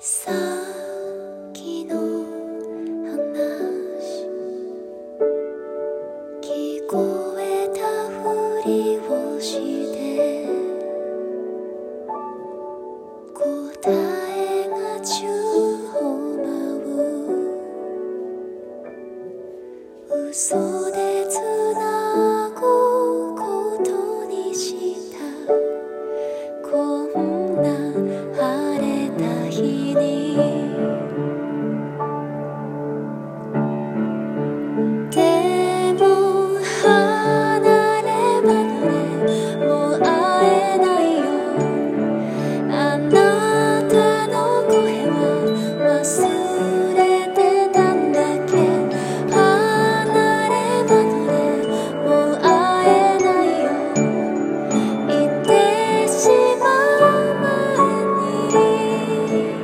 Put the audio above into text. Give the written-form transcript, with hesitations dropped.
さっきの話聞こえたふりをして答えが宙を舞う嘘でつなぐことにしたこんな晴れた日にでも離れ離れもう会えないよあなたの声は忘れてたんだっけ離れ離れもう会えないよ言ってしまう前に